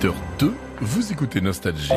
18h02, vous écoutez Nostalgie.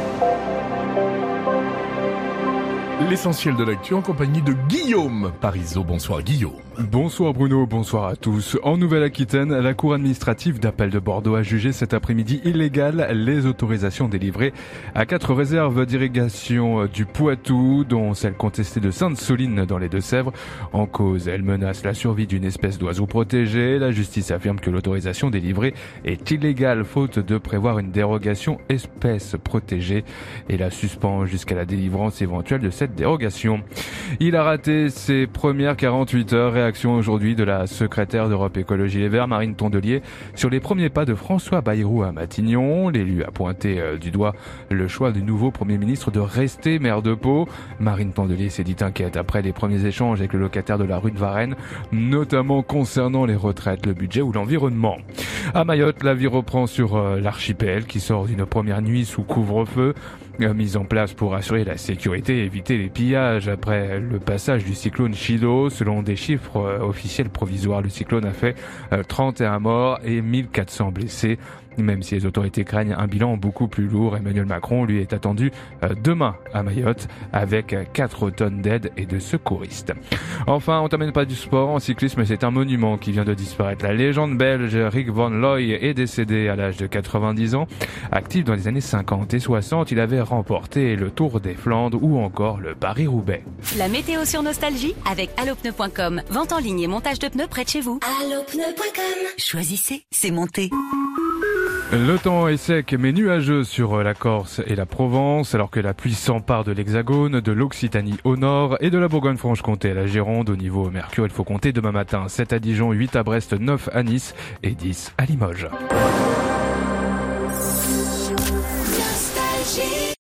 L'essentiel de l'actu en compagnie de Guillaume Parisot. Bonsoir Guillaume. Bonsoir Bruno, bonsoir à tous. En Nouvelle-Aquitaine, la Cour administrative d'appel de Bordeaux a jugé cet après-midi illégales les autorisations délivrées à 4 réserves d'irrigation du Poitou, dont celle contestée de Sainte-Soline dans les Deux-Sèvres. En cause, elle menace la survie d'une espèce d'oiseau protégé. La justice affirme que l'autorisation délivrée est illégale faute de prévoir une dérogation espèce protégée et la suspend jusqu'à la délivrance éventuelle de cette dérogation. Il a raté ses premières 48 heures. Réaction aujourd'hui de la secrétaire d'Europe Écologie Les Verts, Marine Tondelier, sur les premiers pas de François Bayrou à Matignon. L'élu a pointé du doigt le choix du nouveau Premier ministre de rester maire de Pau. Marine Tondelier s'est dit inquiète après les premiers échanges avec le locataire de la rue de Varennes, notamment concernant les retraites, le budget ou l'environnement. À Mayotte, la vie reprend sur l'archipel qui sort d'une première nuit sous couvre-feu. Mise en place pour assurer la sécurité et éviter les pillages après le passage du cyclone Chido. Selon des chiffres officiels provisoires, le cyclone a fait 31 morts et 1400 blessés. Même si les autorités craignent un bilan beaucoup plus lourd, Emmanuel Macron lui est attendu demain à Mayotte avec 4 tonnes d'aide et de secouristes. Enfin, on t'amène pas du sport en cyclisme, c'est un monument qui vient de disparaître. La légende belge Rick Van Looy est décédé à l'âge de 90 ans. Actif dans les années 50 et 60, il avait remporté le Tour des Flandres ou encore le Paris-Roubaix. La météo sur Nostalgie avec allopneu.com. Vente en ligne et montage de pneus près de chez vous. Allopneu.com. Choisissez, c'est monté. Le temps est sec mais nuageux sur la Corse et la Provence, alors que la pluie s'empare de l'Hexagone, de l'Occitanie au nord et de la Bourgogne-Franche-Comté à la Gironde. Au niveau mercure, il faut compter demain matin 7 à Dijon, 8 à Brest, 9 à Nice et 10 à Limoges.